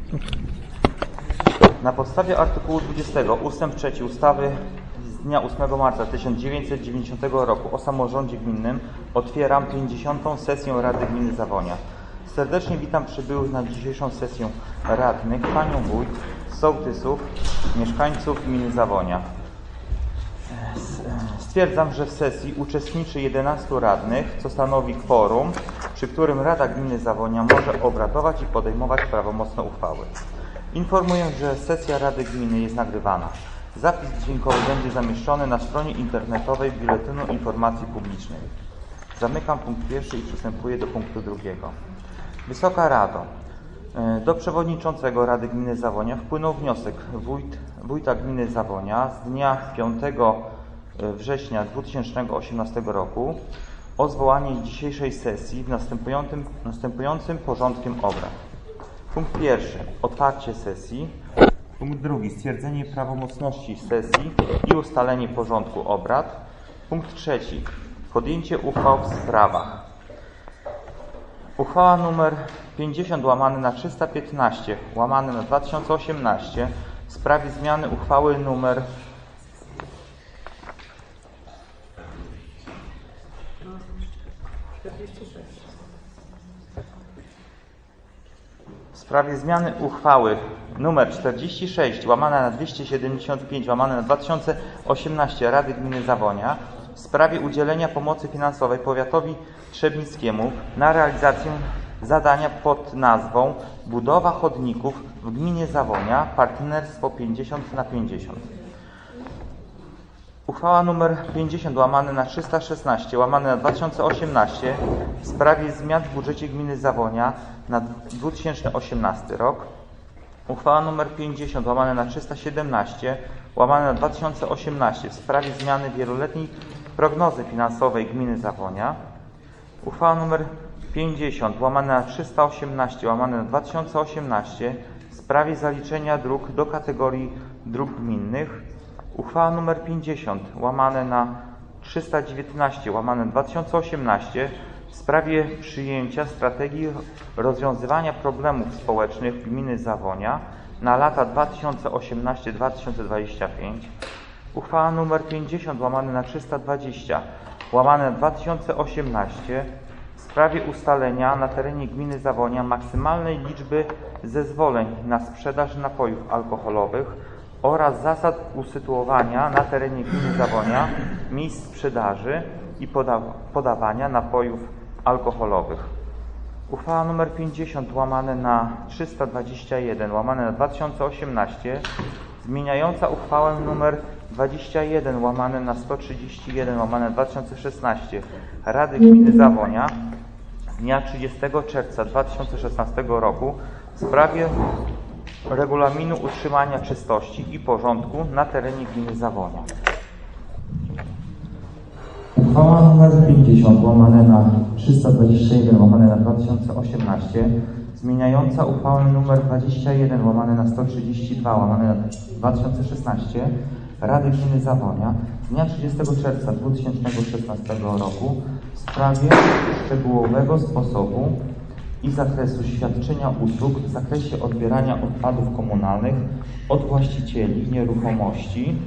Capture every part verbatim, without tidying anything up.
Na podstawie artykułu dwudziestego ustęp trzeci ustawy z dnia ósmego marca tysiąc dziewięćset dziewięćdziesiątego roku o samorządzie gminnym otwieram pięćdziesiątą sesję Rady Gminy Zawonia. Serdecznie witam przybyłych na dzisiejszą sesję radnych, panią wójt, sołtysów, mieszkańców gminy Zawonia. Stwierdzam, że w sesji uczestniczy jedenastu radnych, co stanowi kworum, przy którym Rada Gminy Zawonia może obradować i podejmować prawomocne uchwały. Informuję, że sesja Rady Gminy jest nagrywana. Zapis dźwiękowy będzie zamieszczony na stronie internetowej Biuletynu Informacji Publicznej. Zamykam punkt pierwszy i przystępuję do punktu drugiego. Wysoka Rado, do przewodniczącego Rady Gminy Zawonia wpłynął wniosek wójt, wójta gminy Zawonia z dnia piątego września dwa tysiące osiemnastego roku o zwołanie dzisiejszej sesji w następującym, następującym porządkiem obrad. Punkt pierwszy. Otwarcie sesji. Punkt drugi. Stwierdzenie prawomocności sesji i ustalenie porządku obrad. Punkt trzeci. Podjęcie uchwał w sprawach. Uchwała nr pięćdziesiąt łamane na trzysta piętnaście łamane na dwa tysiące osiemnaście w sprawie zmiany uchwały nr w sprawie zmiany uchwały nr czterdzieści sześć łamane na dwieście siedemdziesiąt pięć łamane na dwa tysiące osiemnaście Rady Gminy Zawonia w sprawie udzielenia pomocy finansowej powiatowi trzebnickiemu na realizację zadania pod nazwą budowa chodników w gminie Zawonia, partnerstwo pięćdziesiąt na pięćdziesiąt. Uchwała nr pięćdziesiąt łamane na trzysta szesnaście łamane na dwa tysiące osiemnaście w sprawie zmian w budżecie gminy Zawonia na dwa tysiące osiemnasty rok. Uchwała nr pięćdziesiąt łamane na trzysta siedemnaście łamane na dwa tysiące osiemnaście w sprawie zmiany wieloletniej prognozy finansowej gminy Zawonia. Uchwała nr pięćdziesiąt łamane na trzysta osiemnaście łamane na dwa tysiące osiemnaście w sprawie zaliczenia dróg do kategorii dróg gminnych. Uchwała nr pięćdziesiąt łamane na trzysta dziewiętnaście łamane na dwa tysiące osiemnaście w sprawie przyjęcia strategii rozwiązywania problemów społecznych gminy Zawonia na lata dwa tysiące osiemnasty do dwa tysiące dwudziestego piątego. Uchwała nr pięćdziesiąt łamane na trzysta dwadzieścia łamane na dwa tysiące osiemnaście w sprawie ustalenia na terenie gminy Zawonia maksymalnej liczby zezwoleń na sprzedaż napojów alkoholowych oraz zasad usytuowania na terenie gminy Zawonia miejsc sprzedaży i poda podawania napojów alkoholowych. Uchwała nr pięćdziesiąt łamane na trzysta dwadzieścia jeden łamane na dwa tysiące osiemnaście zmieniająca uchwałę nr dwadzieścia jeden łamane na sto trzydzieści jeden łamane na dwa tysiące szesnaście Rady Gminy Zawonia z dnia trzydziestego czerwca dwa tysiące szesnastego roku w sprawie regulaminu utrzymania czystości i porządku na terenie gminy Zawonia. Uchwała nr pięćdziesiąt łamane na trzysta dwadzieścia jeden łamane na dwa tysiące osiemnaście zmieniająca uchwałę nr dwadzieścia jeden łamane na sto trzydzieści dwa łamane na dwa tysiące szesnaście Rady Gminy Zawonia z dnia trzydziestego czerwca dwa tysiące szesnastego roku w sprawie szczegółowego sposobu i zakresu świadczenia usług w zakresie odbierania odpadów komunalnych od właścicieli nieruchomości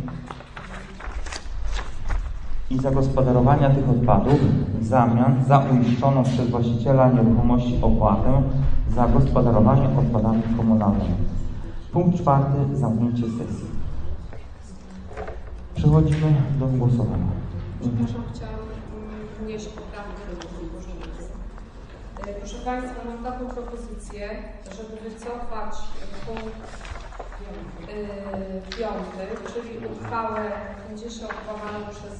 i zagospodarowania tych odpadów w zamian za uiszczoną przez właściciela nieruchomości opłatę za gospodarowanie odpadami komunalnymi. Punkt czwarty. Zamknięcie sesji. Przechodzimy do głosowania. Przepraszam, chciałam wnieść poprawkę do porządku. Proszę Państwa, mam taką propozycję, żeby wycofać punkt piąty, czyli uchwałę pięćdziesiąt łamane przez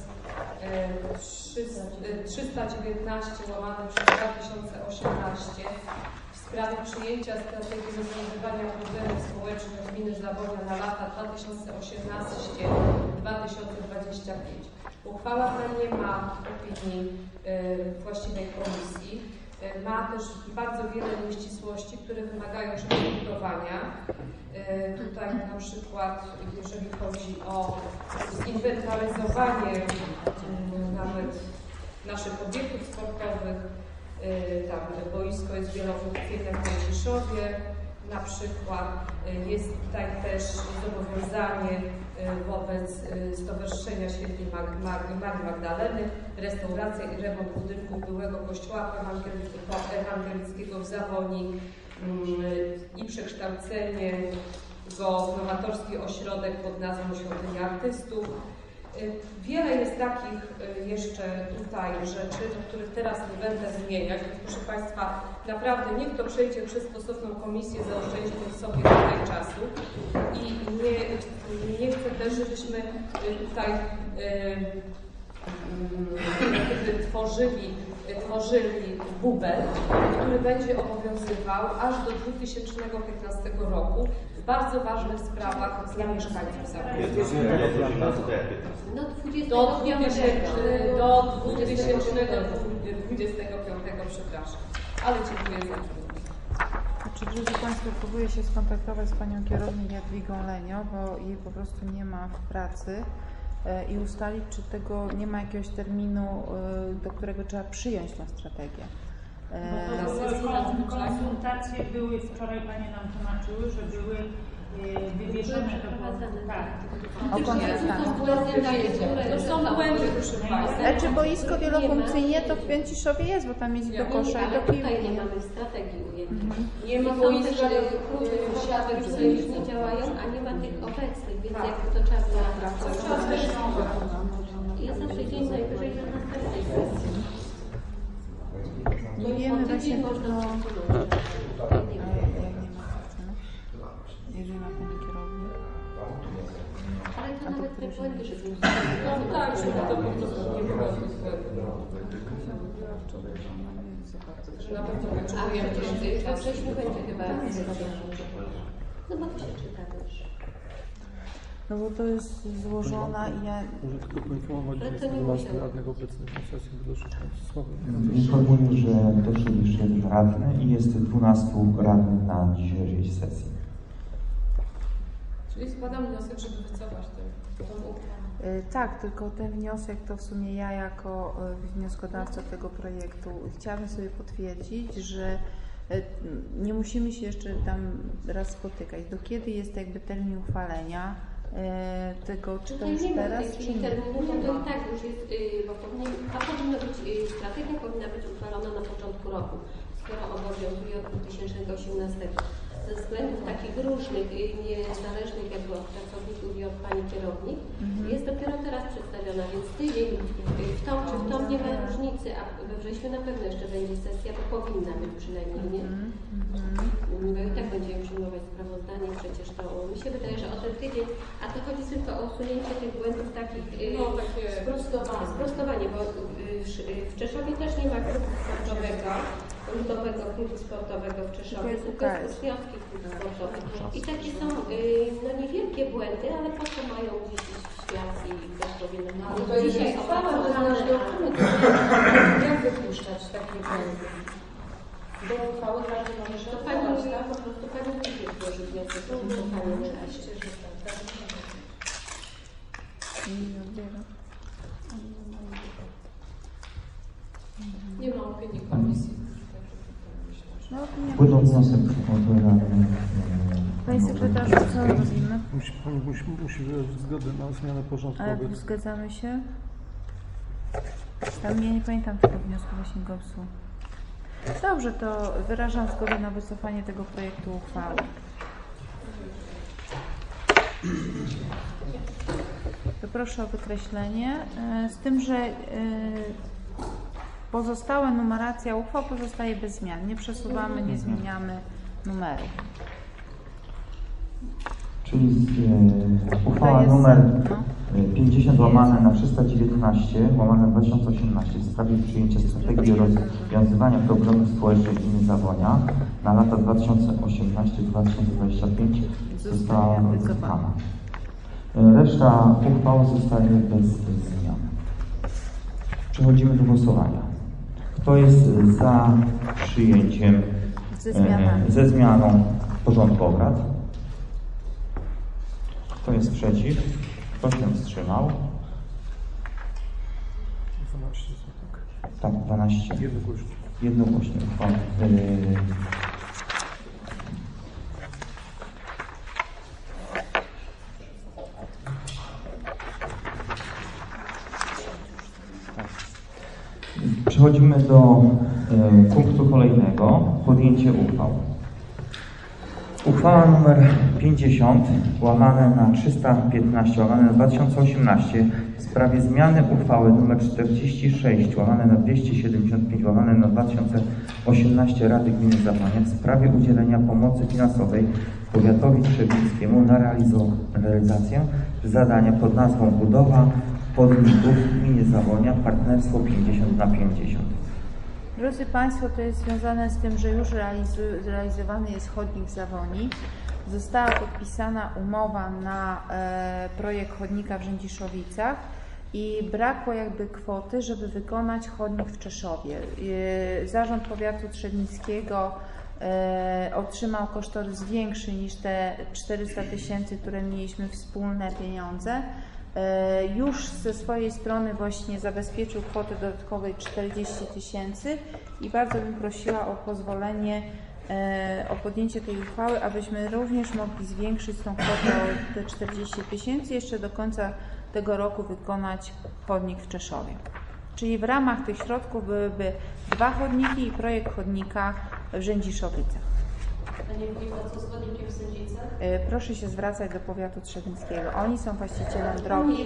trzysta dziewiętnaście łamane przez dwa tysiące osiemnaście w sprawie przyjęcia strategii rozwiązywania problemów społecznych gminy Zawonia na lata dwa tysiące osiemnasty do dwa tysiące dwudziestego piątego. Uchwała ta nie ma opinii właściwej komisji. Ma też bardzo wiele nieścisłości, które wymagają przedyskutowania. Tutaj na przykład, jeżeli chodzi o zinwentaryzowanie nawet naszych obiektów sportowych, tam boisko jest wielofunkcyjne w Mędziszowie, Na przykład jest tutaj też zobowiązanie wobec Stowarzyszenia Świętej Marii Magdaleny, restauracja i remont budynku byłego kościoła ewangelickiego w Zawoni i przekształcenie go w nowatorski ośrodek pod nazwą Świątynia Artystów. Wiele jest takich jeszcze tutaj rzeczy, do których teraz nie będę zmieniać. Proszę Państwa, naprawdę niech to przejdzie przez stosowną komisję, zaoszczędźmy sobie tutaj czasu i nie, nie chcę też, żebyśmy tutaj yy, tworzyli, tworzyli bubel, który będzie obowiązywał aż do dwa tysiące piętnastego roku w bardzo ważnych sprawach dla mieszkańców Zabrze. Do dwa tysiące dwudziestego piątego, przepraszam. Ale dziękuję za to. Znaczy, drodzy Państwo, próbuję się skontaktować z Panią Kierownik Jadwigą Lenio, bo jej po prostu nie ma w pracy i ustalić, czy tego nie ma jakiegoś terminu, do którego trzeba przyjąć tę strategię. Bo to były konsultacje, były, wczoraj Panie nam tłumaczyły, że były wywieszone to było, tak. O konsultacjach. To są błędy, proszę Państwa. Znaczy boisko wielofunkcyjne to w Pięciszowie jest, bo tam jest i do kosza i do piłki. Tutaj nie mamy strategii ujętej. Nie ma boiska, kluby które już nie działają, a nie ma tych obecnych, więc jakby to trzeba było naprawić. Ja zawsze dzień najwyżej na następnej sesji. Nie wiemy właśnie można jeżeli ma Pani kierownik. Ale to nawet te błędy, że No tak, żeby to po prostu nie było że na pewno A potrzebujemy przecież we wrześniu będzie chyba. No bo to się czyta też. No bo to jest złożona i ja... Może tylko poinformować, że jest dwunastu radnych obecnych na sesji, by doszło słowo. Informuję, że doszedł jeszcze jeden radny i jest dwunastu radnych na dzisiejszej sesji. Czyli składam wniosek, żeby wycofać tę uchwałę. Tak, tylko ten wniosek to w sumie ja jako wnioskodawca tego projektu chciałabym sobie potwierdzić, że nie musimy się jeszcze tam raz spotykać. Do kiedy jest jakby termin uchwalenia tego, czy to już teraz, czy nie? Terminu, no to i tak już jest, bo powinien, a powinna być, strategia powinna być uchwalona na początku roku, skoro obowiązuje od dwa tysiące osiemnastego. Ze względów takich różnych, niezależnych jakby od pracowników i od Pani kierownik, mm-hmm. jest dopiero teraz przedstawiona, więc tydzień w tą czy w tą nie ma różnicy, a we wrześniu na pewno jeszcze będzie sesja, bo powinna być przynajmniej, nie? Mm-hmm. Bo i tak będziemy przyjmować sprawozdanie, przecież to mi się wydaje, że o ten tydzień, a to chodzi tylko o usunięcie tych błędów takich, no, takie sprostowanie, sprostowanie, bo w Czeszowie też nie ma klubu sportowego, ludowego klubu sportowego w Czeszowie, tylko jest związki klub sportowych. I takie są no, niewielkie błędy, ale po co mają gdzieś świat i ktoś powinien... No, to dzisiaj uchwała zależy od jak wypuszczać takie błędy. Do uchwały każdy może to pani po prostu pani nie złoży wniosek, to pani nie da się. Nie ma opinii komisji. No, Wpłynął wniosek od radnych. Panie sekretarzu, co robimy? Musi, musi, musi wyrazić zgodę na zmianę porządku. Ale zgadzamy się? Tam ja nie pamiętam tego wniosku właśnie GOPS-u. Dobrze, to wyrażam zgodę na wycofanie tego projektu uchwały. To proszę o wykreślenie, z tym, że pozostałe numeracja uchwał pozostaje bez zmian. Nie przesuwamy, nie zmieniamy numerów. Czyli e, uchwała jest, numer no. pięćdziesiąt łamane na trzysta dziewiętnaście łamane na dwa tysiące osiemnaście w sprawie przyjęcia strategii rozwiązywania problemów społecznych gminy Zawonia na lata dwa tysiące osiemnasty do dwa tysiące dwudziestego piątego została wycofana. Reszta uchwał zostaje bez zmian. Przechodzimy do głosowania. Kto jest za przyjęciem ze, zmianami. ze zmianą porządku obrad? Kto jest przeciw? Kto się wstrzymał? dwanaście złotych. Tak, dwanaście. Jednogłośnie. Jednogłośnie uchwała. Yy, Przechodzimy do y, punktu kolejnego, podjęcie uchwał. Uchwała nr pięćdziesiąt łamane na trzysta piętnaście łamane na dwa tysiące osiemnaście w sprawie zmiany uchwały nr czterdzieści sześć łamane na dwieście siedemdziesiąt pięć łamane na dwa tysiące osiemnaście Rady Gminy Zawonia w sprawie udzielenia pomocy finansowej powiatowi trzebińskiemu na realizację zadania pod nazwą budowa chodników w gminie Zawonia partnerstwo pięćdziesiąt na pięćdziesiąt. Drodzy Państwo, to jest związane z tym, że już realizowany jest chodnik w Zawonii. Została podpisana umowa na e, projekt chodnika w Rzędziszowicach i brakło jakby kwoty, żeby wykonać chodnik w Czeszowie. E, Zarząd Powiatu Trzebnickiego e, otrzymał kosztorys większy niż te czterysta tysięcy, które mieliśmy wspólne pieniądze. Już ze swojej strony właśnie zabezpieczył kwotę dodatkowej czterdzieści tysięcy i bardzo bym prosiła o pozwolenie, o podjęcie tej uchwały, abyśmy również mogli zwiększyć tą kwotę o te czterdzieści tysięcy, jeszcze do końca tego roku wykonać chodnik w Czeszowie. Czyli w ramach tych środków byłyby dwa chodniki i projekt chodnika w Rzędziszowicach. Panie Wójt, co z chodnikiem w Sędzicach? Proszę się zwracać do powiatu trzebińskiego. Oni są właścicielem drogi.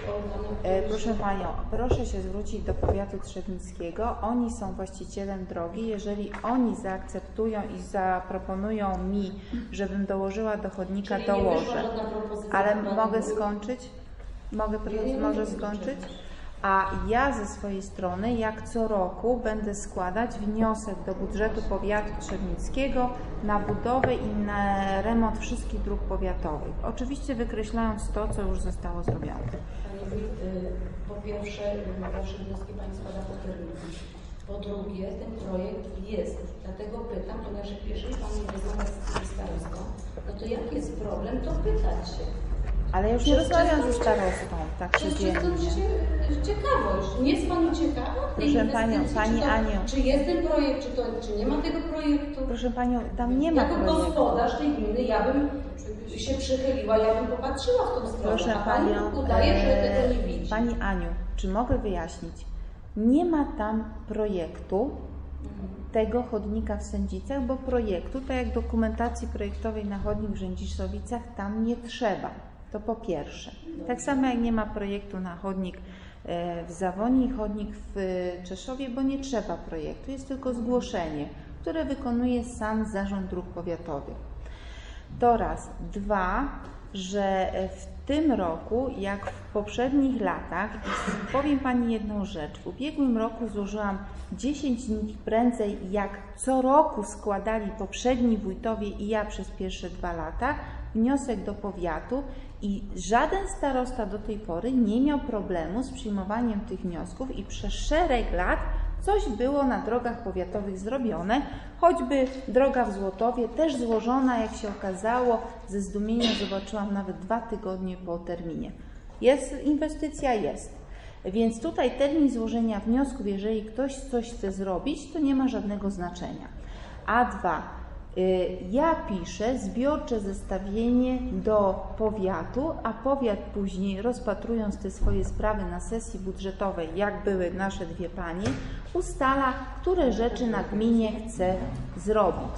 Proszę Panią, proszę się zwrócić do powiatu trzebińskiego. Oni są właścicielem drogi. Jeżeli oni zaakceptują i zaproponują mi, żebym dołożyła do chodnika, czyli dołożę. Ale do mogę skończyć? Mogę nie, może skończyć? A ja ze swojej strony, jak co roku, będę składać wniosek do budżetu powiatu trzebnickiego na budowę i na remont wszystkich dróg powiatowych. Oczywiście wykreślając to, co już zostało zrobione. Pani Wójt, po pierwsze, wasze wnioski Pani składa po terminie. Po drugie, ten projekt jest. Dlatego pytam, ponieważ jeżeli Pani rozmawia z starostą, no to jaki jest problem, to pytać się. Ale już nie rozmawiam ze starostą tak codziennie. To jest ciekawość. Nie jest Pani ciekawa? Proszę Panią, Pani czy to, Aniu. Czy jest ten projekt, czy, to, czy nie ma tego projektu? Proszę Panią, tam nie ma jako projektu. Jako gospodarz tej gminy ja bym się przychyliła, ja bym popatrzyła w tą stronę. Proszę a Pani Panią, udaje, że tego nie widzi. Pani Aniu, czy mogę wyjaśnić? Nie ma tam projektu tego chodnika w Sędzicach, bo projektu, tak jak dokumentacji projektowej na chodnik w Rzędziszowicach, tam nie trzeba. To po pierwsze. Tak samo jak nie ma projektu na chodnik w Zawonii i chodnik w Czeszowie, bo nie trzeba projektu, jest tylko zgłoszenie, które wykonuje sam Zarząd Dróg Powiatowych. To raz. Dwa, że w tym roku, jak w poprzednich latach, i powiem Pani jedną rzecz, w ubiegłym roku złożyłam dziesięć dni prędzej, jak co roku składali poprzedni wójtowie i ja przez pierwsze dwa lata, wniosek do powiatu i żaden starosta do tej pory nie miał problemu z przyjmowaniem tych wniosków i przez szereg lat coś było na drogach powiatowych zrobione, choćby droga w Złotowie też złożona, jak się okazało, ze zdumieniem zobaczyłam nawet dwa tygodnie po terminie. Jest inwestycja, jest. Więc tutaj termin złożenia wniosków, jeżeli ktoś coś chce zrobić, to nie ma żadnego znaczenia. A dwa, ja piszę zbiorcze zestawienie do powiatu, a powiat później, rozpatrując te swoje sprawy na sesji budżetowej, jak były nasze dwie panie, ustala, które rzeczy na gminie chce zrobić.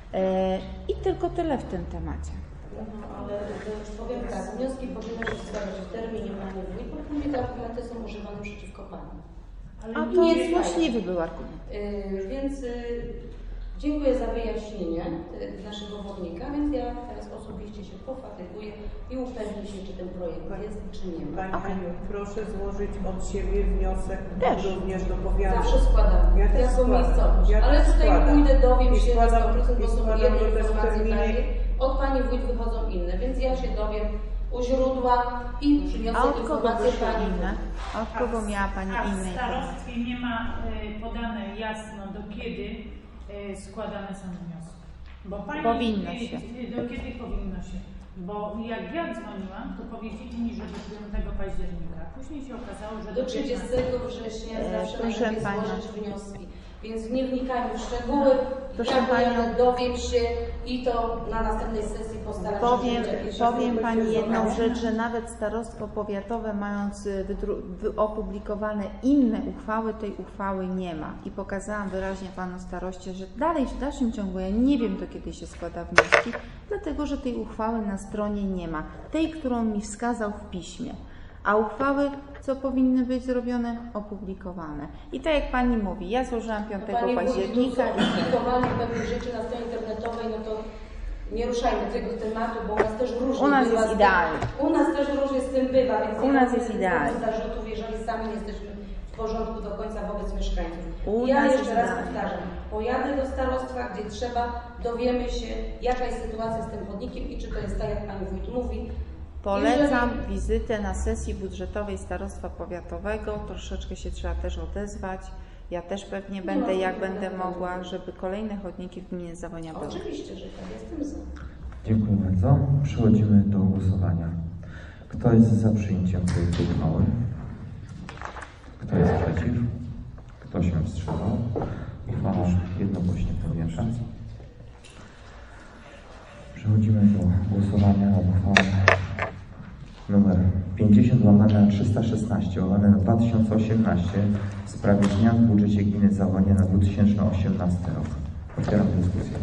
I tylko tyle w tym temacie. No, ale już powiem tak, wnioski powinny się składać w terminie Pani Wójt, bo później te argumenty są używane przeciwko Pani. Ale a to nie złośliwy był argument. Yy, więc yy, dziękuję za wyjaśnienie naszego wodnika, więc ja teraz osobiście się pofatyguję i upewnię się, czy ten projekt jest, czy nie ma. Pani Aniu, proszę złożyć od siebie wniosek też również do powiatu. Zawsze składam, ja też jako składam. miejscowość. Ja ale tutaj składam. pójdę, dowiem I się składam, na sto procent, bo są jedne informacje terminie. od Pani Wójt wychodzą inne, więc ja się dowiem u źródła i przyniosę a od kogo informacje wyszły Pani inne? A od kogo A- miała Pani a inne w informacje? starostwie nie ma y, podane jasno, do kiedy y, składane są wnioski. Bo pani, Powinno y, się. y, Do kiedy powinno się? Bo jak ja dzwoniłam, to powiedzieli mi, że do piątego października. Później się okazało, że do trzydziestego września E, zawsze proszę najlepiej Panią. złożyć wnioski. Więc nie wnikajmy w szczegóły, Proszę ja Panią, dowiedz się i to na następnej sesji postaram się Powiem, jakieś powiem Pani jedną informacje. rzecz, że nawet starostwo powiatowe, mając wydru- wy- opublikowane inne uchwały, tej uchwały nie ma. I pokazałam wyraźnie Panu staroście, że dalej w dalszym ciągu, ja nie wiem, do kiedy się składa wnioski, dlatego że tej uchwały na stronie nie ma. Tej, którą mi wskazał w piśmie. A uchwały, co powinny być zrobione? Opublikowane. I tak jak Pani mówi, ja złożyłam piątego Pani października. mówi, że publikowanie pewnych rzeczy na stronie internetowej, no to nie ruszajmy tego tematu, bo u nas też różnie U nas bywa. jest z- idealnie. U nas też różnie z tym bywa, więc U nie nas mamy jest idealnie. zarzutów, jeżeli sami nie jesteśmy w porządku do końca wobec mieszkańców. U ja nas jeszcze jest raz idealnie. powtarzam, pojadę do starostwa, gdzie trzeba, dowiemy się, jaka jest sytuacja z tym chodnikiem i czy to jest tak, jak Pani Wójt mówi. Polecam Jeżeli- wizytę na sesji budżetowej Starostwa Powiatowego. Troszeczkę się trzeba też odezwać. Ja też pewnie będę, jak będę mogła, żeby kolejne chodniki w gminie Zawonia były. Oczywiście, że tak, jestem za. Dziękuję bardzo. Przechodzimy do głosowania. Kto jest za przyjęciem projektu uchwały? Kto jest przeciw? Kto się wstrzymał? Uchwała jednogłośnie podjęta. Przechodzimy do głosowania nad uchwałą numer pięćdziesiąt łamane na trzysta szesnaście łamane na dwa tysiące osiemnaście w sprawie zmian w budżecie gminy Zawonia na dwa tysiące osiemnasty rok. Otwieram dyskusję.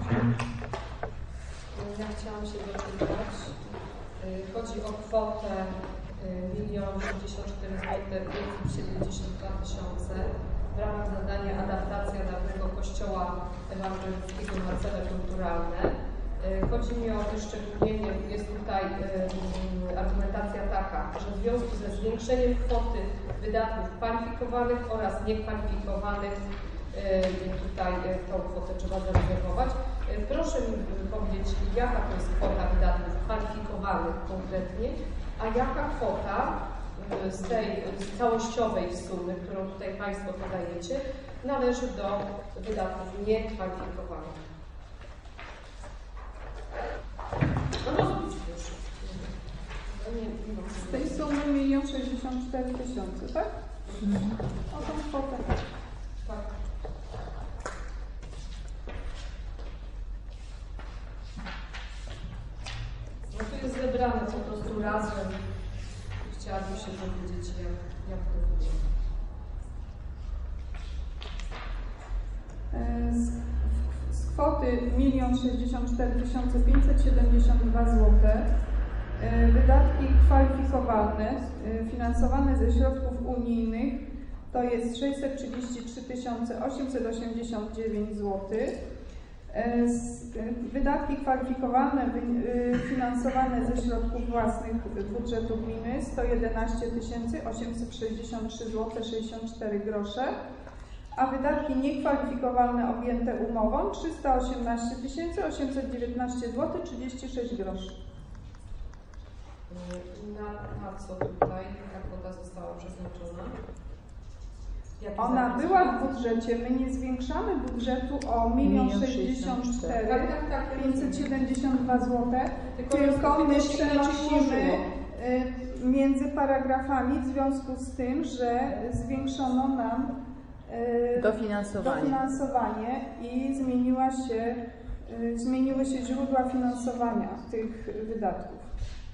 Ja chciałam się dopytać. Y, Chodzi o kwotę milion sześćdziesiąt cztery tysiące pięćset siedemdziesiąt dwa tysiące w ramach zadania adaptacja dawnego kościoła ewangelickiego na cele kulturalne. Y, Chodzi mi o wyszczególnienie, jest tutaj y, argumentacja taka, że w związku ze zwiększeniem kwoty wydatków kwalifikowanych oraz niekwalifikowanych y, tutaj y, tą kwotę trzeba zarezerwować. Y, Proszę mi y, powiedzieć, jaka to jest kwota wydatków kwalifikowanych konkretnie, a jaka kwota y, z tej z całościowej sumy, którą tutaj Państwo podajecie, należy do wydatków niekwalifikowanych. No rozumiem już. No nie, nie Z tej sumy milion sześćdziesiąt cztery tysiące, tak? O tą kwotę. Tak. No to jest zebrane po prostu razem. Chciałabym się dowiedzieć, jak, jak to wygląda. E, Z, z kwoty milion sześćdziesiąt cztery tysiące pięćset siedemdziesiąt dwa złote e, wydatki kwalifikowane, e, finansowane ze środków unijnych to jest sześćset trzydzieści trzy tysiące osiemset osiemdziesiąt dziewięć złotych. E, z- e, Wydatki kwalifikowane wy- e, finansowane ze środków własnych budżetu gminy sto jedenaście tysięcy osiemset sześćdziesiąt trzy złote sześćdziesiąt cztery grosze, a wydatki niekwalifikowane objęte umową trzysta osiemnaście tysięcy osiemset dziewiętnaście złotych trzydzieści sześć groszy. Na, na co tutaj ta kwota została przeznaczona? Jaki Ona zapis? była w budżecie, my nie zwiększamy budżetu o milion sześćdziesiąt cztery Tak, tak, tak. pięćset siedemdziesiąt dwa złote, Tylko tylko my tylko się inaczej przenosimy ułożyło. y, między paragrafami w związku z tym, że zwiększono nam y, Dofinansowanie. dofinansowanie i zmieniła się, y, zmieniły się źródła finansowania tych wydatków.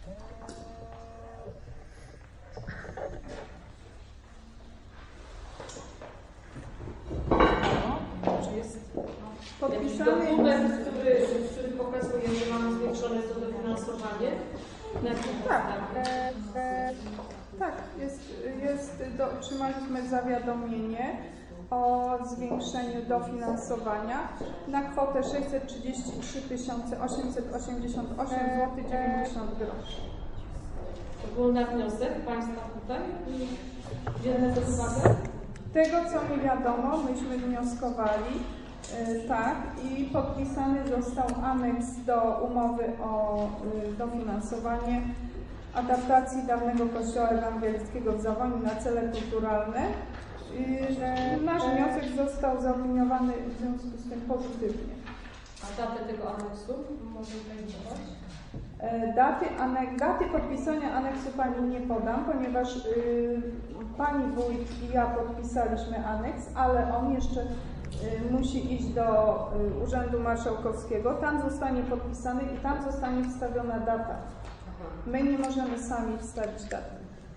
Czy jest jakiś Podpisany dokument, który, który pokazuje, że mamy zwiększone to dofinansowanie? Na jakim Tak, podstawie? e, e, tak, jest, jest do, otrzymaliśmy zawiadomienie o zwiększeniu dofinansowania na kwotę sześćset trzydzieści trzy tysiące osiemset osiemdziesiąt osiem złotych dziewięćdziesiąt groszy. To było na wniosek Państwa tutaj? Bierzemy pod uwagę? Tego, co mi wiadomo, myśmy wnioskowali, e, tak, i podpisany został aneks do umowy o e, dofinansowanie adaptacji dawnego kościoła ewangelickiego w Zawoni na cele kulturalne. I nasz wniosek został zaopiniowany w związku z tym pozytywnie. A datę tego aneksu może zajmować? E, Daty, anek, daty podpisania aneksu Pani nie podam, ponieważ y, Pani Wójt i ja podpisaliśmy aneks, ale on jeszcze musi iść do y, Urzędu Marszałkowskiego, tam zostanie podpisany i tam zostanie wstawiona data. My nie możemy sami wstawić daty.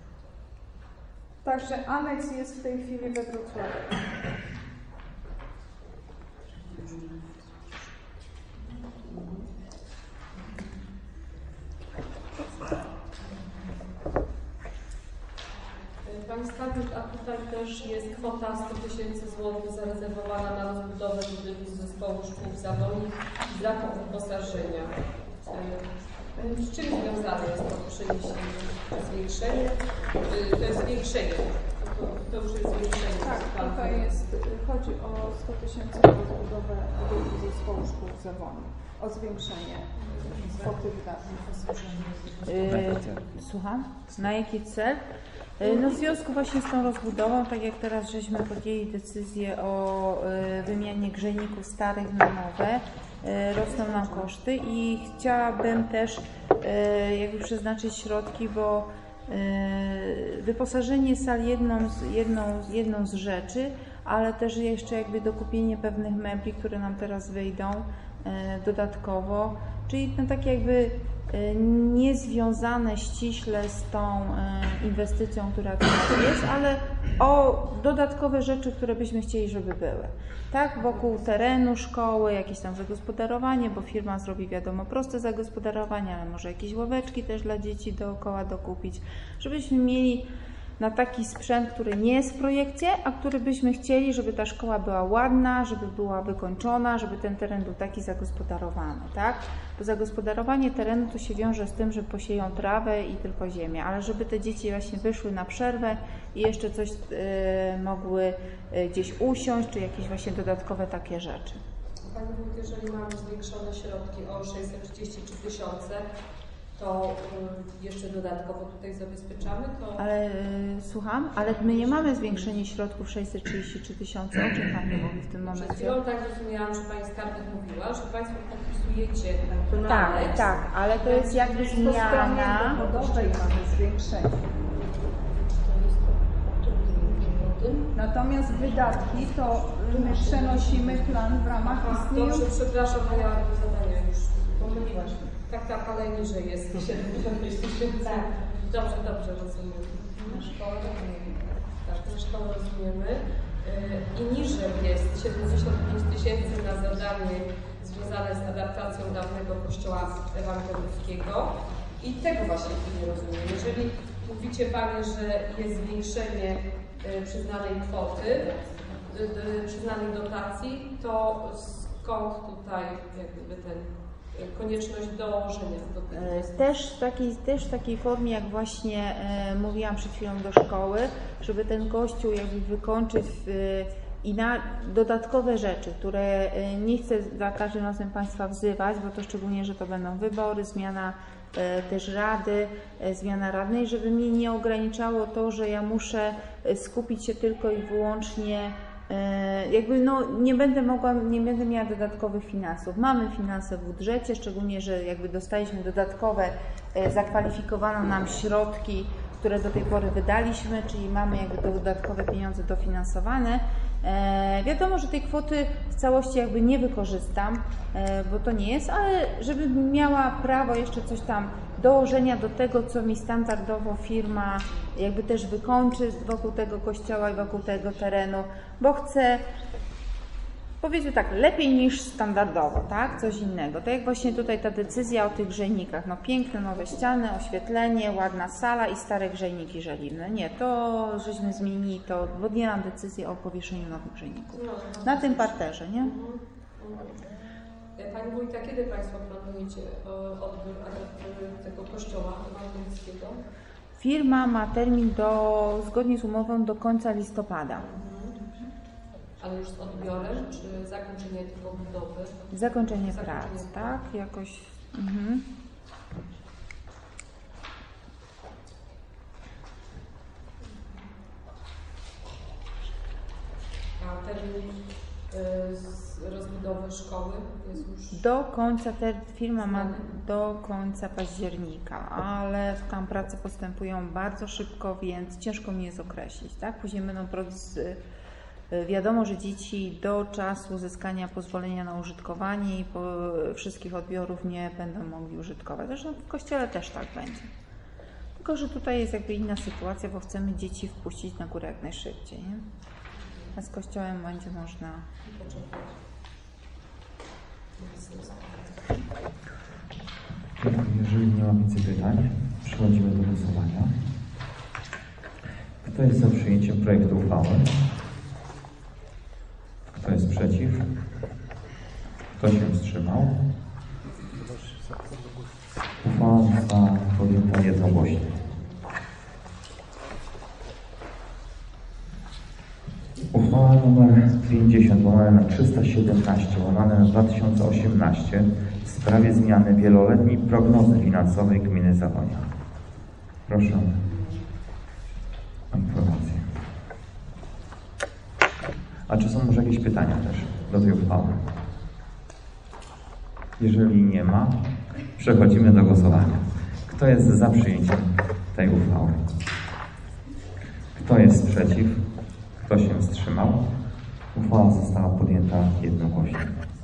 Także aneks jest w tej chwili we Wrocławiu. Pani Skarbnik, a tutaj też jest kwota sto tysięcy złotych zarezerwowana na rozbudowę budynku zespołu szkół w Zaworii z braku wyposażenia. Z czym związane jest to przeniesienie, zwiększenie? To jest zwiększenie. To, to już jest zwiększenie. Tak, tutaj jest, chodzi o sto tysięcy na rozbudowę budynku zespołu szkół w Zaworii. O zwiększenie kwoty wydatków. Yy, słucham? Na jaki cel? No w związku właśnie z tą rozbudową, tak jak teraz żeśmy podjęli decyzję o wymianie grzejników starych na nowe, rosną nam koszty i chciałabym też jakby przeznaczyć środki, bo wyposażenie sal jedną z, jedną, jedną z rzeczy, ale też jeszcze jakby dokupienie pewnych mebli, które nam teraz wyjdą dodatkowo, czyli no tak jakby niezwiązane ściśle z tą inwestycją, która teraz jest, ale o dodatkowe rzeczy, które byśmy chcieli, żeby były. Tak, wokół terenu szkoły, jakieś tam zagospodarowanie, bo firma zrobi, wiadomo, proste zagospodarowanie, ale może jakieś ławeczki też dla dzieci dookoła dokupić, żebyśmy mieli na taki sprzęt, który nie jest w projekcie, a który byśmy chcieli, żeby ta szkoła była ładna, żeby była wykończona, żeby ten teren był taki zagospodarowany, tak? Bo zagospodarowanie terenu to się wiąże z tym, że posieją trawę i tylko ziemię, ale żeby te dzieci właśnie wyszły na przerwę i jeszcze coś y, mogły y, gdzieś usiąść, czy jakieś właśnie dodatkowe takie rzeczy. Pani Wójt, jeżeli mamy zwiększone środki o sześćset trzydzieści trzy tysiące, to y, jeszcze dodatkowo tutaj zabezpieczamy to... Ale y, słucham, ale my nie mamy zwiększenia środków sześćset trzydzieści trzy tysiące, o czym Pani mówi w tym momencie? Przed chwilą tak rozumiałam, że Pani Skarbnik mówiła, że Państwo podpisujecie tak, aneks. Tak, ale to jest jakby zmiana. Dochodowej mamy zwiększenie. Natomiast wydatki to my przenosimy plan w ramach istniejących. Dobrze, przepraszam, bo ja do zadania już pomyliłaś. Tak, tak, ale niżej jest siedemdziesiąt pięć tysięcy. Tak. Dobrze, dobrze, rozumiem. Na szkołę rozumiemy. Tak, na szkołę rozumiemy. Yy, I niżej jest siedemdziesiąt pięć tysięcy na zadanie związane z adaptacją dawnego kościoła ewangelickiego. I tego właśnie nie rozumiem. Jeżeli mówicie Panie, że jest zwiększenie yy, przyznanej kwoty, yy, przyznanej dotacji, to skąd tutaj jakby ten konieczność dołożenia do tego? Też w takiej, też w takiej formie, jak właśnie e, mówiłam przed chwilą do szkoły, żeby ten kościół jakby wykończyć w, i na dodatkowe rzeczy, które e, nie chcę za każdym razem Państwa wzywać, bo to szczególnie, że to będą wybory, zmiana e, też rady, e, zmiana radnej, żeby mnie nie ograniczało to, że ja muszę skupić się tylko i wyłącznie jakby no, nie będę mogła, nie będę miała dodatkowych finansów. Mamy finanse w budżecie, szczególnie, że jakby dostaliśmy dodatkowe, zakwalifikowano nam środki, które do tej pory wydaliśmy, czyli mamy jakby dodatkowe pieniądze dofinansowane. E, wiadomo, że tej kwoty w całości jakby nie wykorzystam, e, bo to nie jest, ale żebym miała prawo jeszcze coś tam dołożenia do tego, co mi standardowo firma jakby też wykończy wokół tego kościoła i wokół tego terenu, bo chcę, powiedzmy tak, lepiej niż standardowo, tak? Coś innego. Tak jak właśnie tutaj ta decyzja o tych grzejnikach. No piękne nowe ściany, oświetlenie, ładna sala i stare grzejniki żeliwne. Nie, to żeśmy zmienili to, podjęłam decyzję o powieszeniu nowych grzejników. Na tym parterze, nie? Pani Wójta, kiedy Państwo planujecie odbiór tego kościoła ewangelickiego? Firma ma termin do, zgodnie z umową do końca listopada. Ale już z odbiorem, czy zakończenie tylko budowy? Zakończenie, zakończenie prac, prac, tak? Jakoś. Mhm. A termin y, z rozbudowy szkoły jest już... Do końca, te firma ma do końca października, ale tam prace postępują bardzo szybko, więc ciężko mi jest określić, tak? Później będą proces Wiadomo, że dzieci do czasu uzyskania pozwolenia na użytkowanie i po wszystkich odbiorów nie będą mogli użytkować. Zresztą w kościele też tak będzie. Tylko że tutaj jest jakby inna sytuacja, bo chcemy dzieci wpuścić na górę jak najszybciej. Nie? A z kościołem będzie można... Jeżeli nie ma więcej pytań, przechodzimy do głosowania. Kto jest za przyjęciem projektu uchwały? Kto jest przeciw? Kto się wstrzymał? Uchwała została podjęta jednogłośnie. Uchwała nr pięćdziesiąt łamane na trzysta siedemnaście łamane na dwa tysiące osiemnaście w sprawie zmiany wieloletniej prognozy finansowej gminy Zawonia. Proszę o informację. A czy są może jakieś pytania też do tej uchwały? Jeżeli nie ma, przechodzimy do głosowania. Kto jest za przyjęciem tej uchwały? Kto jest przeciw? Kto się wstrzymał? Uchwała została podjęta jednogłośnie.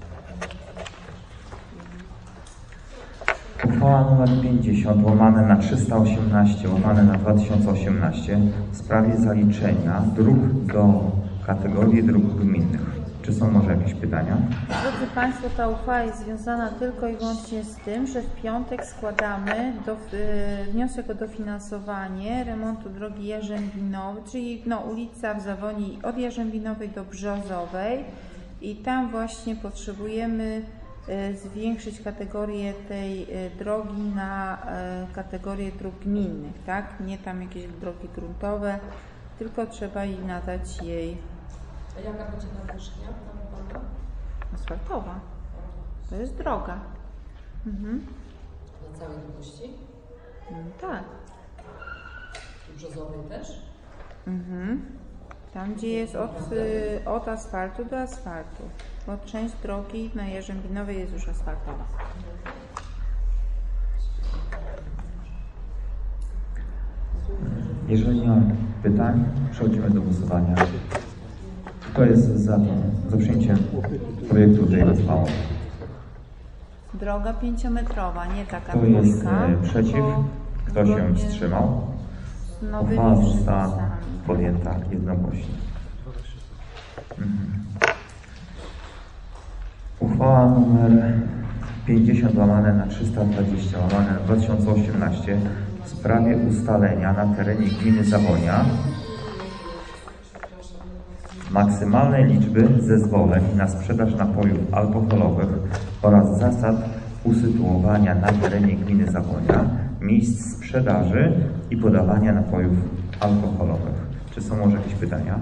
Uchwała nr pięćdziesiąt łamane na trzysta osiemnaście łamane na dwa tysiące osiemnaście w sprawie zaliczenia dróg do kategorii dróg gminnych. Czy są może jakieś pytania? Drodzy Państwo, ta uchwała jest związana tylko i wyłącznie z tym, że w piątek składamy do, y, wniosek o dofinansowanie remontu drogi Jarzębinowej, czyli no, ulica w Zawoni od Jarzębinowej do Brzozowej i tam właśnie potrzebujemy y, zwiększyć kategorię tej y, drogi na y, kategorię dróg gminnych, tak? Nie tam jakieś drogi gruntowe, tylko trzeba jej nadać jej. A jaka będzie nawierzchnia planowana? Asfaltowa. To jest droga. Mhm. Na całej długości? Mm, tak. I Brzozowej też? Mhm. Tam, gdzie jest od, y, od asfaltu do asfaltu. Bo część drogi na Jarzębinowej jest już asfaltowa. Jeżeli nie ma pytań, przechodzimy do głosowania. Kto jest za, za przyjęciem projektu tej uchwały? Droga pięciometrowa, nie taka Kto jest dwójka, e, przeciw? tylko Kto się zgodnie wstrzymał? z nowymi Uchwała została przepisami. podjęta jednogłośnie. Mhm. Uchwała nr pięćdziesiąt łamane na trzysta dwadzieścia łamane na dwa tysiące osiemnaście w sprawie ustalenia na terenie gminy Zawonia maksymalnej liczby zezwoleń na sprzedaż napojów alkoholowych oraz zasad usytuowania na terenie gminy Zawonia miejsc sprzedaży i podawania napojów alkoholowych. Czy są może jakieś pytania?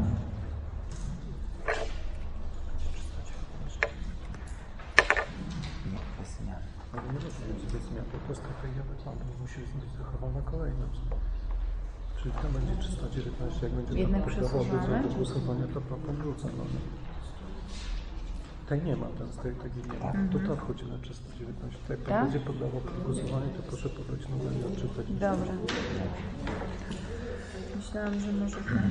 Ale nie może być bez zmian, po prostu strategia wygląda, musi być zachowana kolejność. Czyli tam będzie trzysta dziewiętnaście, jak będzie Jednak to dowody przesuwamy? do głosowania, to pan wrzuca. No. Tej nie ma, ten z tej takiej nie ma. Mhm. To ta wchodzi na trzysta dziewiętnaście. Jak pan Tak? będzie poddawał pod głosowanie, to proszę podać numer i odczytać. Dobra. Myślałam, że może ten.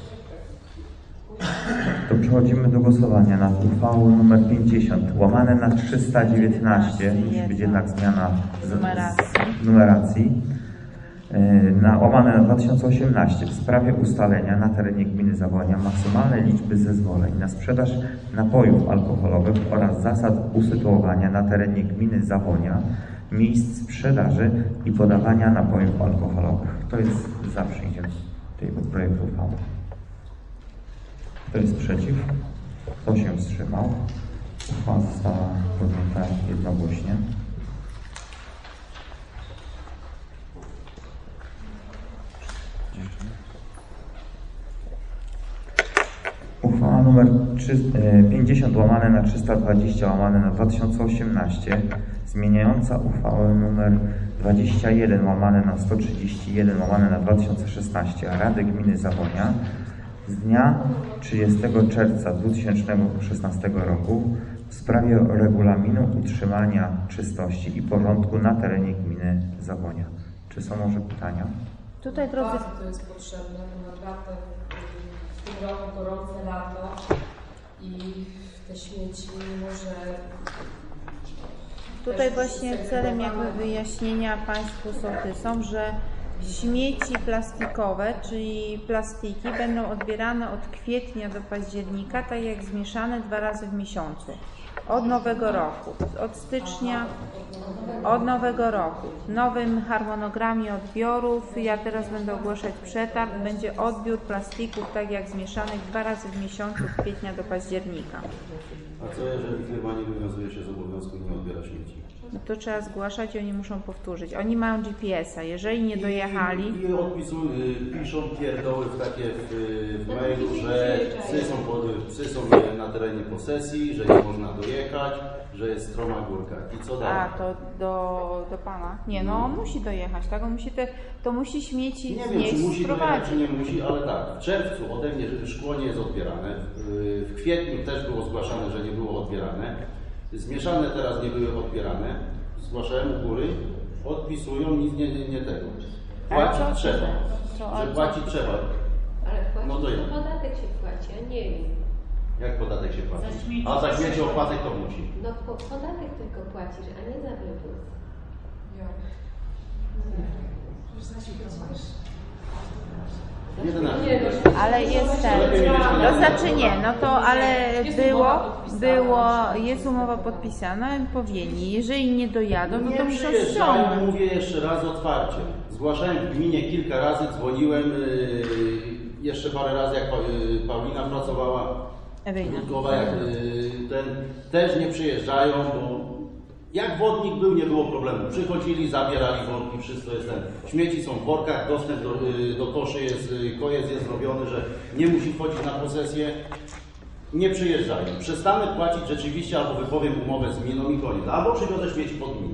To przechodzimy do głosowania nad uchwałą nr pięćdziesiąt łamane na trzysta dziewiętnaście, musi być jednak zmiana z, Numeracji. z numeracji, na łamane na dwa tysiące osiemnaście w sprawie ustalenia na terenie gminy Zawonia maksymalnej liczby zezwoleń na sprzedaż napojów alkoholowych oraz zasad usytuowania na terenie gminy Zawonia miejsc sprzedaży i podawania napojów alkoholowych. Kto jest za przyjęciem tego projektu uchwały? Kto jest przeciw? Kto się wstrzymał? Uchwała została podjęta jednogłośnie. Uchwała nr pięćdziesiąt łamane na trzysta dwadzieścia łamane na dwa tysiące osiemnaście zmieniająca uchwałę nr dwadzieścia jeden łamane na sto trzydzieści jeden łamane na dwa tysiące szesnaście Rady Gminy Zawonia z dnia trzydziestego czerwca dwa tysiące szesnastego roku w sprawie regulaminu utrzymania czystości i porządku na terenie gminy Zawonia. Czy są może pytania? Tutaj, drodzy, Bardzo to jest potrzebne, to naprawdę w tym roku gorące lato i te śmieci może... Tutaj właśnie celem jakby wyjaśnienia Państwu sołtysom, że śmieci plastikowe, czyli plastiki, będą odbierane od kwietnia do października, tak jak zmieszane dwa razy w miesiącu. Od nowego roku, od stycznia, od nowego roku. W nowym harmonogramie odbiorów, ja teraz będę ogłaszać przetarg, będzie odbiór plastików, tak jak zmieszanych dwa razy w miesiącu, od kwietnia do października. A co jeżeli firma nie wywiązuje się z obowiązku i nie odbiera śmieci? No to trzeba zgłaszać i oni muszą powtórzyć. Oni mają G P S-a, jeżeli nie dojechali... I, i odpisują, piszą pierdoły w takie w, w mailu, że psy są, pod, psy są na terenie posesji, że nie można dojechać, że jest stroma górka. I co dalej? A, to do, do Pana? Nie, no on musi dojechać, tak? On musi te, to musi śmieci Nie wiem, czy musi dojechać, sprowadzić. czy nie musi, ale tak, w czerwcu ode mnie szkło nie jest odbierane, w kwietniu też było zgłaszane, że nie było odbierane, zmieszane teraz nie były odbierane, zgłaszałem u góry, odpisują, nic nie, nie, nie tego. Płacić co, trzeba, co, że co? płacić trzeba. Ale płaci, No to jak? podatek się płaci, a nie wiem. Jak podatek się płaci? Za śmieci. A za śmieci opłatek to musi. No po, podatek tylko płacisz, a nie za wywóz. jedenaście. Ale jest ten, to znaczy nie, no to ale było, było, jest umowa podpisana, powinni, jeżeli nie dojadą, no to Nie muszą przyjeżdżają, ściągnąć. mówię jeszcze raz otwarcie. Zgłaszałem w gminie kilka razy, dzwoniłem yy, jeszcze parę razy, jak pa, yy, Paulina pracowała, Ewelina. Ludkowa, jak yy, ten, też nie przyjeżdżają, bo jak wodnik był, nie było problemu. Przychodzili, zabierali worki, wszystko jest ten. Śmieci są w workach, dostęp do, yy, do koszy jest, yy, kojec jest zrobiony, że nie musi wchodzić na posesję. Nie przyjeżdżają. Przestanę płacić rzeczywiście, albo wypowiem umowę z gminą i koniec. Albo przywiozę śmieci pod gminę.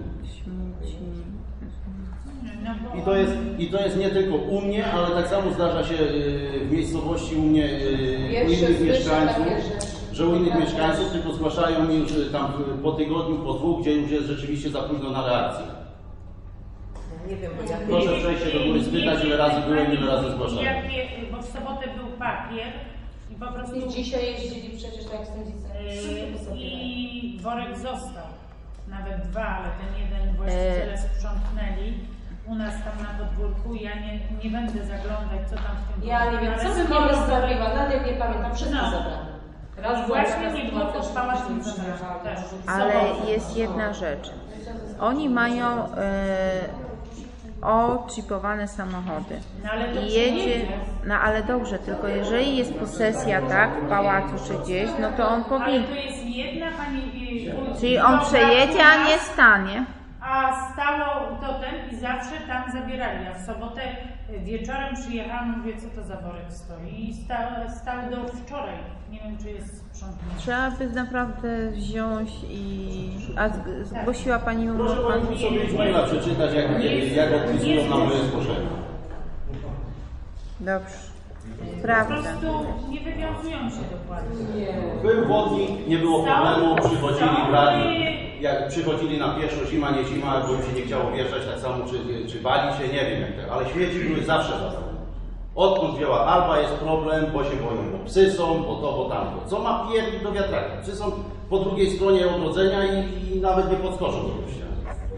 I to, jest, I to jest nie tylko u mnie, ale tak samo zdarza się w miejscowości u mnie, u innych mieszkańców, że u innych mieszkańców tylko zgłaszają mi już tam po tygodniu, po dwóch, gdzie już jest rzeczywiście za późno na reakcję. Nie wiem, bo ja Proszę przejść się do góry, spytać, ile razy byłem, ile razy zgłaszałem. Jakie, bo w sobotę był papier i po prostu... I dzisiaj jeździli przecież tak jak sędzica. Yy, I worek został. Nawet dwa, ale ten jeden właściciele sprzątnęli. U nas tam na podwórku, ja nie, nie będę zaglądać, co tam w tym Ja nie wiem, co bym nie rozprawiła, nawet nie pamiętam, wszystko No. zabrano. Raz właśnie nie było pod pałacem też. Ale jest jedna rzecz. Oni mają e, oczipowane samochody. No ale to I jedzie, przyjedzie. no ale dobrze, tylko jeżeli jest posesja, tak, w pałacu czy gdzieś, no to on Ale powinien. to jest jedna pani... yy, Czyli on przejedzie, a nie stanie. A stało totem i zawsze tam zabierali. Ja w sobotę wieczorem przyjechałam, mówię, co to za worek stoi. I stał, stał do wczoraj. Nie wiem, czy jest sprzątnięty. Trzeba by naprawdę wziąć i... A zg- zgłosiła Pani mu... Proszę Pani... Pani sobie z maila przeczytać, jak, jak odpisują na moje zgłoszenie. Dobrze. Po Sprawdzę. prostu nie wywiązują się dokładnie. Był wodnik, nie było problemu, przychodzili, brali. Jak przychodzili na pieszo, zima, nie zima, bo im się nie chciało wjeżdżać, tak samo czy, czy bali się, nie wiem jak to, ale śmieci były zawsze zabrane. Odkąd wzięła Alba jest problem, bo się boją, bo psy są, bo to, bo tamto. Co ma piernik do wiatraka? Psy są po drugiej stronie ogrodzenia i, i nawet nie podskoczą do ściany.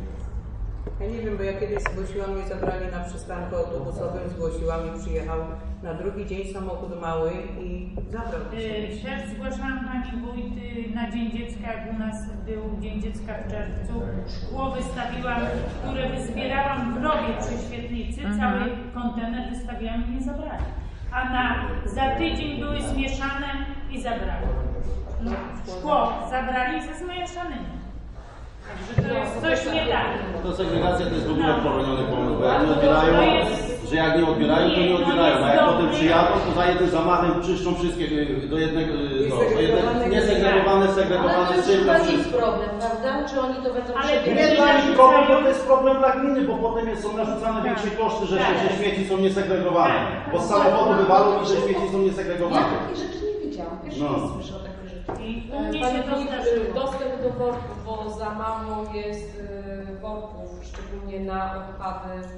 Ja nie wiem, bo ja kiedyś zgłosiłam, mnie zabrali na przystanku autobusowym, zgłosiłam i przyjechał na drugi dzień samochód mały i zabrał mnie. Yy, Też zgłaszałam Pani Wójt yy, na Dzień Dziecka, jak u nas był Dzień Dziecka w czerwcu. Szkło wystawiłam, które wyzbierałam w rowie przy świetlicy, Mhm. cały kontener wystawiłam i nie zabrali. A na, za tydzień były zmieszane i zabrali. No, szkło zabrali ze zmieszanymi. Także to jest coś nie tak. No to segregacja to jest w ogóle No. poroniony pomysł, bo jak nie odbierają, To jest- że jak nie odbierają, to nie Nie, no odbierają, a jak jest potem dobry. przyjadą, to za jednym zamachem czyszczą wszystkie y, do jednego, y, no, do jednego niesegregowane, Ale segregowane, to jest sypka, chyba ich wszystko. problem, prawda? Czy oni to będą Ale przebierać? Nie dla nich problem, bo to jest problem dla gminy, bo potem jest, są narzucane większe koszty, że, Tak. że śmieci są niesegregowane. Tak. Bo z samochodu wywalą i że śmieci są niesegregowane. Ja takich rzeczy nie widziałam. Pierwszy No. raz słyszę o takich rzeczach. I u mnie Pani się to Wójt, zdarzyło. dostęp do worków, bo za mało jest y, worków, szczególnie na odpady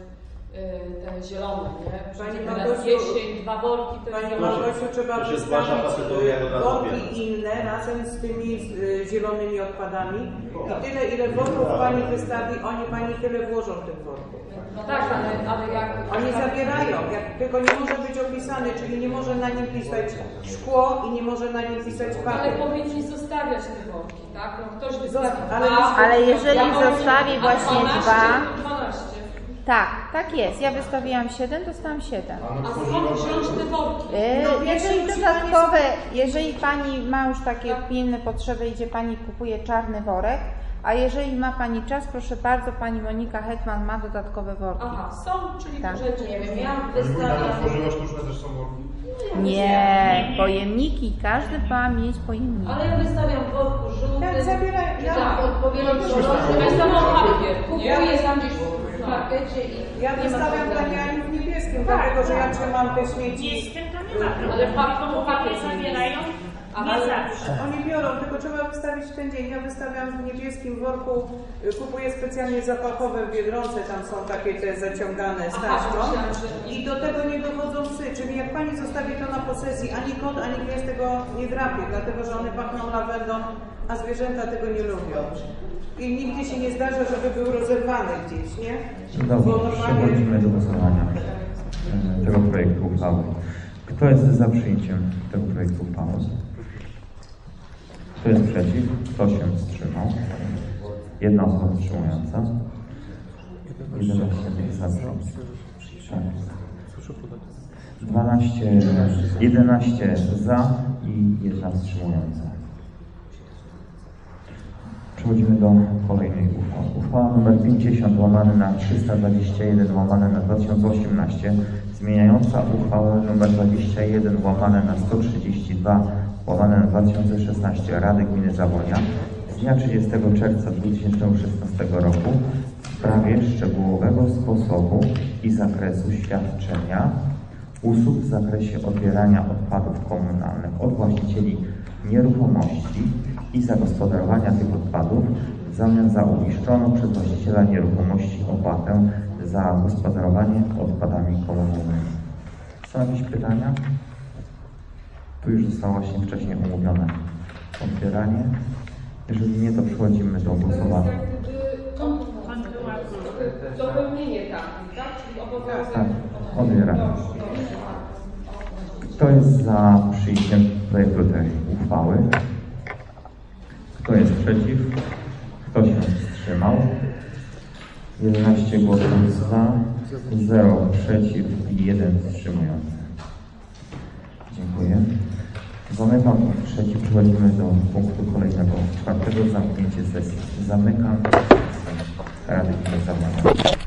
te zielone, nie? Pani Teraz Małgosiu, jesień, dwa worki to Pani jest Małgosiu, trzeba to się zgłasza wystawić facetowi, jak od razu worki wie. inne razem z tymi y, zielonymi odpadami i tyle, ile worków Pani wystawi, oni Pani tyle włożą w tym worku. No tak, ale, ale jak... Oni zabierają, jak, tylko nie może być opisany, czyli nie może na nim pisać szkło i nie może na nim pisać Ale papier. powinni zostawiać te worki, tak? No ktoś wystawi ale- dwa, Ale jeżeli ja powiem, zostawi a właśnie dwanaście, dwa- to dwanaście. Tak, tak jest. Ja wystawiłam siedem, dostałam siedem. A skąd wziąć te worki? Yy, No, jeżeli musi dodatkowe, jeżeli Pani ma już takie pilne potrzeby, idzie Pani kupuje czarny worek, a jeżeli ma Pani czas, proszę bardzo, Pani Monika Hetman ma dodatkowe worki. Aha, są, czyli Tak. urzędzie. Nie wiem, ja Wójta na wystawiam... tworzywa sztuczne też są worki. Nie, pojemniki, każdy ma mieć pojemniki. Ale ja wystawiam w worku żółtym, Tak, zabierają. Ja- tak, odpowiednim To jest kolorze. samo papier, nie? Kupuję tam gdzieś w markecie i Ja nie ma wystawiam problemu. Pani Aniu w niebieskim, dlatego że ja trzymam te śmieci. Nie, z tym to nie ma problemu. Ale papier- Bo papier zabierają nie Ale zawsze. oni biorą, tylko trzeba wystawić w ten dzień. Ja wystawiam w niebieskim worku, y, kupuję specjalnie zapachowe w Biedronce, tam są takie te zaciągane z taśmą. myślałam, że- I do tego nie dochodzą psy, czyli jak Pani zostawi to na posesji, ani kot, ani pies tego nie drapie, dlatego że one pachną lawendą, a zwierzęta tego nie lubią. I nigdy się nie zdarza, żeby był rozerwany gdzieś, nie? Dobrze, Bo normalnie- przechodzimy do głosowania e, tego projektu uchwały. Kto jest za przyjęciem tego projektu uchwały? Kto jest przeciw? Kto się wstrzymał? Jedna osoba wstrzymująca. jedenaście za. Tak. dwanaście, jedenaście za i jedna wstrzymująca. Przechodzimy do kolejnej uchwały. Uchwała nr pięćdziesiąt łamane na trzysta dwadzieścia jeden łamane na dwa tysiące osiemnaście zmieniająca uchwałę nr dwadzieścia jeden łamane na sto trzydzieści dwa łamane na dwa tysiące szesnaście Rady Gminy Zawonia z dnia trzydziestego czerwca dwa tysiące szesnastego roku w sprawie szczegółowego sposobu i zakresu świadczenia usług w zakresie odbierania odpadów komunalnych od właścicieli nieruchomości i zagospodarowania tych odpadów w zamian za uiszczoną przez właściciela nieruchomości opłatę za gospodarowanie odpadami komunalnymi. Są jakieś pytania? Tu już zostało właśnie wcześniej omówione odbieranie. Jeżeli nie, to przechodzimy do To jest głosowania. jak gdyby dopełnienie takich, tak? Czyli obowiązek. Tak, odbieranie. Kto jest za przyjęciem projektu tej uchwały? Kto jest przeciw? Kto się wstrzymał? jedenaście głosów za, zero przeciw i jeden wstrzymujący. Dziękuję. Zamykam trzeci. Przechodzimy do punktu kolejnego, czwartego. Zamknięcie sesji. Zamykam sesję Rady Gminy Zawonia.